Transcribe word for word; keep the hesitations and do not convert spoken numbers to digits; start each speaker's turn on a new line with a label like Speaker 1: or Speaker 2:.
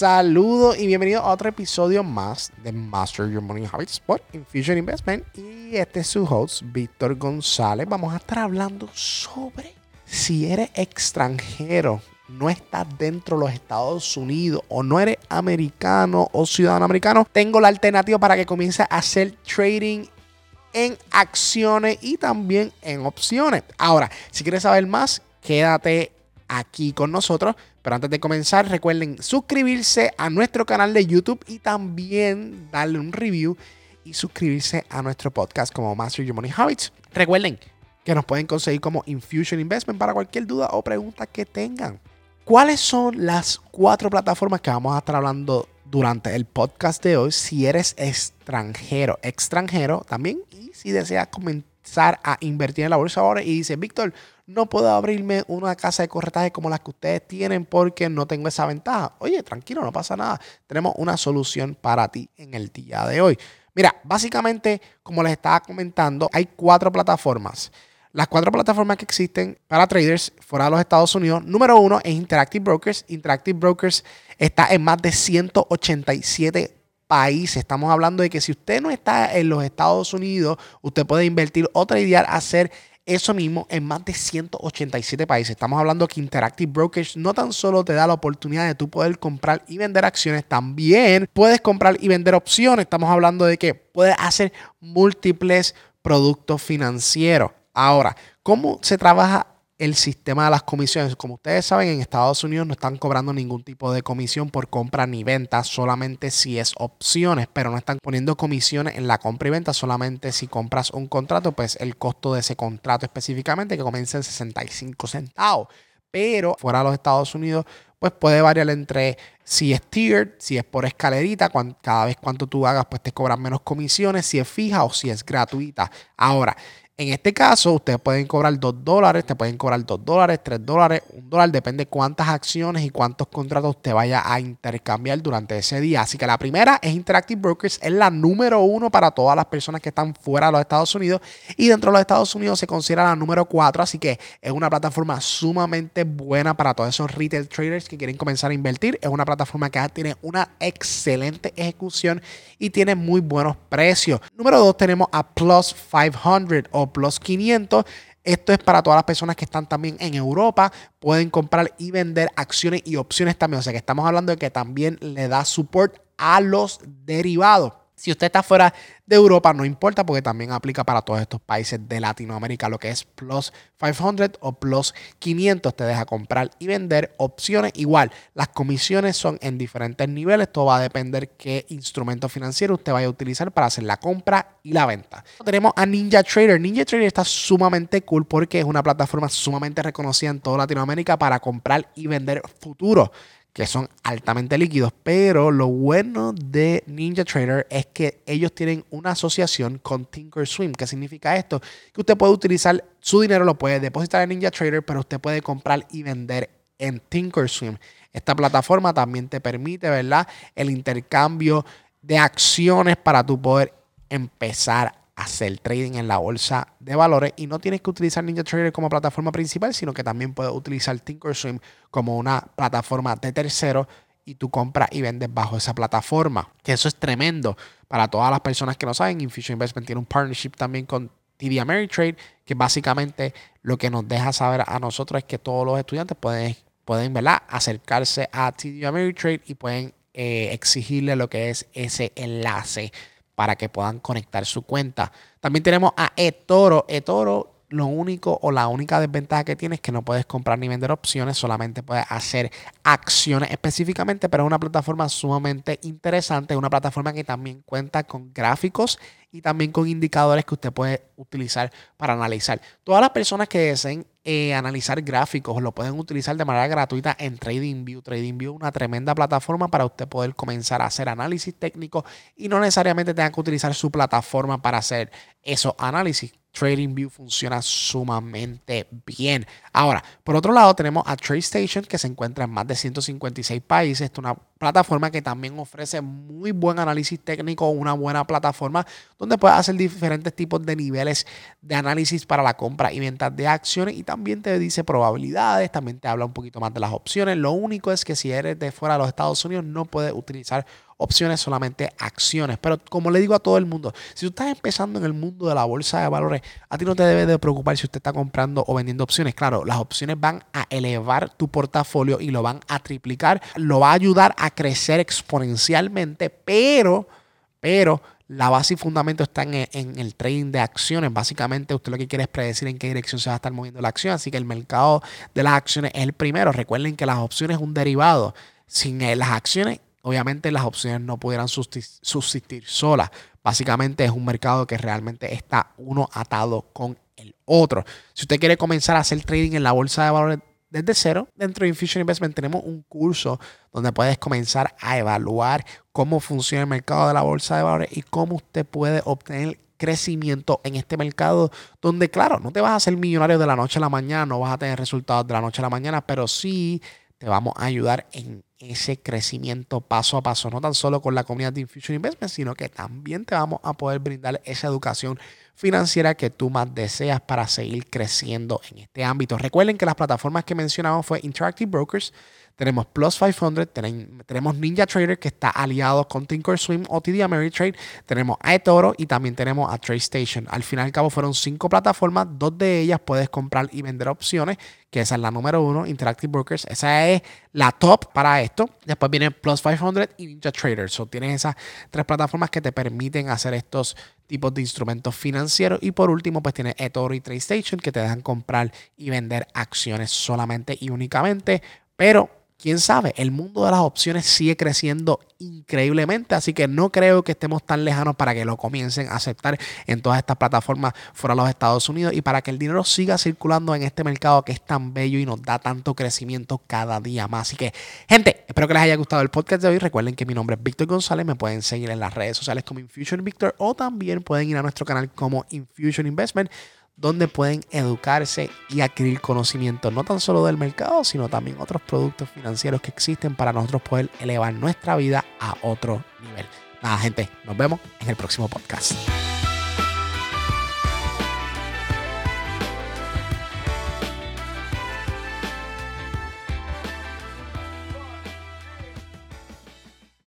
Speaker 1: Saludos y bienvenidos a otro episodio más de Master Your Money Habits por Infusion Investment. Y este es su host, Víctor González. Vamos a estar hablando sobre si eres extranjero, no estás dentro de los Estados Unidos o no eres americano o ciudadano americano. Tengo la alternativa para que comiences a hacer trading en acciones y también en opciones. Ahora, si quieres saber más, quédate aquí con nosotros. Pero antes de comenzar, recuerden suscribirse a nuestro canal de YouTube y también darle un review y suscribirse a nuestro podcast como Master Your Money Habits. Recuerden que nos pueden conseguir como Infusion Investment para cualquier duda o pregunta que tengan. ¿Cuáles son las cuatro plataformas que vamos a estar hablando durante el podcast de hoy? Si eres extranjero, extranjero también, y si deseas comenzar a invertir en la bolsa ahora y dices, Víctor, no puedo abrirme una casa de corretaje como las que ustedes tienen porque no tengo esa ventaja. Oye, tranquilo, no pasa nada. Tenemos una solución para ti en el día de hoy. Mira, básicamente, como les estaba comentando, hay cuatro plataformas. Las cuatro plataformas que existen para traders fuera de los Estados Unidos. Número uno es Interactive Brokers. Interactive Brokers está en más de ciento ochenta y siete países. Estamos hablando de que si usted no está en los Estados Unidos, usted puede invertir o tradear, hacer eso mismo en más de ciento ochenta y siete países. Estamos hablando que Interactive Brokers no tan solo te da la oportunidad de tú poder comprar y vender acciones, también puedes comprar y vender opciones. Estamos hablando de que puedes hacer múltiples productos financieros. Ahora, ¿cómo se trabaja el sistema de las comisiones? Como ustedes saben, en Estados Unidos no están cobrando ningún tipo de comisión por compra ni venta, solamente si es opciones, pero no están poniendo comisiones en la compra y venta, solamente si compras un contrato, pues el costo de ese contrato específicamente que comienza en sesenta y cinco centavos. Pero fuera de los Estados Unidos, pues puede variar entre si es tiered, si es por escalerita, cuando, cada vez cuanto tú hagas, pues te cobran menos comisiones, si es fija o si es gratuita. Ahora, en este caso, ustedes pueden cobrar dos dólares, te pueden cobrar dos dólares, tres dólares, un dólar, depende cuántas acciones y cuántos contratos usted vaya a intercambiar durante ese día. Así que la primera es Interactive Brokers, es la número uno para todas las personas que están fuera de los Estados Unidos y dentro de los Estados Unidos se considera la número cuatro, así que es una plataforma sumamente buena para todos esos retail traders que quieren comenzar a invertir. Es una plataforma que tiene una excelente ejecución y tiene muy buenos precios. Número dos tenemos a Plus quinientos o Plus quinientos. Esto es para todas las personas que están también en Europa. Pueden comprar y vender acciones y opciones también. O sea que estamos hablando de que también le da support a los derivados. Si usted está fuera de Europa, no importa porque también aplica para todos estos países de Latinoamérica. Lo que es Plus quinientos o Plus quinientos te deja comprar y vender opciones. Igual, las comisiones son en diferentes niveles. Todo va a depender qué instrumento financiero usted vaya a utilizar para hacer la compra y la venta. Tenemos a Ninja Trader. Ninja Trader está sumamente cool porque es una plataforma sumamente reconocida en toda Latinoamérica para comprar y vender futuros, que son altamente líquidos, pero lo bueno de Ninja Trader es que ellos tienen una asociación con Thinkorswim. ¿Qué significa esto? Que usted puede utilizar su dinero, lo puede depositar en Ninja Trader, pero usted puede comprar y vender en Thinkorswim. Esta plataforma también te permite, ¿verdad?, el intercambio de acciones para tú poder empezar a hacer trading en la bolsa de valores, y no tienes que utilizar Ninja Trader como plataforma principal, sino que también puedes utilizar Thinkorswim como una plataforma de tercero y tú compras y vendes bajo esa plataforma, que eso es tremendo para todas las personas que no saben. Infusion Investment tiene un partnership también con T D Ameritrade, que básicamente lo que nos deja saber a nosotros es que todos los estudiantes pueden, pueden ¿verdad?, acercarse a T D Ameritrade y pueden eh, exigirle lo que es ese enlace para que puedan conectar su cuenta. También tenemos a eToro. eToro, lo único o la única desventaja que tiene es que no puedes comprar ni vender opciones, solamente puedes hacer acciones específicamente, pero es una plataforma sumamente interesante, es una plataforma que también cuenta con gráficos y también con indicadores que usted puede utilizar para analizar. Todas las personas que deseen eh, analizar gráficos lo pueden utilizar de manera gratuita en TradingView. TradingView es una tremenda plataforma para usted poder comenzar a hacer análisis técnico y no necesariamente tenga que utilizar su plataforma para hacer esos análisis. TradingView funciona sumamente bien. Ahora, por otro lado, tenemos a TradeStation, que se encuentra en más de ciento cincuenta y seis países. Esta es una plataforma que también ofrece muy buen análisis técnico, una buena plataforma donde puedes hacer diferentes tipos de niveles de análisis para la compra y venta de acciones, y también te dice probabilidades, también te habla un poquito más de las opciones. Lo único es que si eres de fuera de los Estados Unidos no puedes utilizar opciones, solamente acciones. Pero como le digo a todo el mundo, si tú estás empezando en el mundo de la bolsa de valores, a ti no te debe de preocupar si usted está comprando o vendiendo opciones. Claro, las opciones van a elevar tu portafolio y lo van a triplicar, lo va a ayudar a crecer exponencialmente, pero, pero la base y fundamento está en, en el trading de acciones. Básicamente usted lo que quiere es predecir en qué dirección se va a estar moviendo la acción, así que el mercado de las acciones es el primero. Recuerden que las opciones es un derivado. Sin las acciones, obviamente las opciones no pudieran subsistir solas. Básicamente es un mercado que realmente está uno atado con el otro. Si usted quiere comenzar a hacer trading en la bolsa de valores desde cero, dentro de Infusion Investment tenemos un curso donde puedes comenzar a evaluar cómo funciona el mercado de la bolsa de valores y cómo usted puede obtener crecimiento en este mercado, donde claro, no te vas a hacer millonario de la noche a la mañana, no vas a tener resultados de la noche a la mañana, pero sí te vamos a ayudar en ese crecimiento paso a paso, no tan solo con la comunidad de Infusion Investment, sino que también te vamos a poder brindar esa educación financiera que tú más deseas para seguir creciendo en este ámbito. Recuerden que las plataformas que mencionamos fue Interactive Brokers, tenemos Plus quinientos, tenemos Ninja Trader, que está aliado con Thinkorswim o T D Ameritrade, tenemos a eToro y también tenemos a TradeStation. Al final y al cabo fueron cinco plataformas, dos de ellas puedes comprar y vender opciones, que esa es la número uno, Interactive Brokers, esa es la top para esto. Después viene Plus quinientos y Ninja Trader. So, tienes esas tres plataformas que te permiten hacer estos tipos de instrumentos financieros. Y por último, pues tienes eToro y TradeStation, que te dejan comprar y vender acciones solamente y únicamente. Pero quién sabe, el mundo de las opciones sigue creciendo increíblemente, así que no creo que estemos tan lejanos para que lo comiencen a aceptar en todas estas plataformas fuera de los Estados Unidos y para que el dinero siga circulando en este mercado que es tan bello y nos da tanto crecimiento cada día más. Así que, gente, espero que les haya gustado el podcast de hoy. Recuerden que mi nombre es Víctor González, me pueden seguir en las redes sociales como Infusion Victor o también pueden ir a nuestro canal como Infusion Investment, donde pueden educarse y adquirir conocimiento no tan solo del mercado, sino también otros productos financieros que existen para nosotros poder elevar nuestra vida a otro nivel. Nada, gente, nos vemos en el próximo podcast.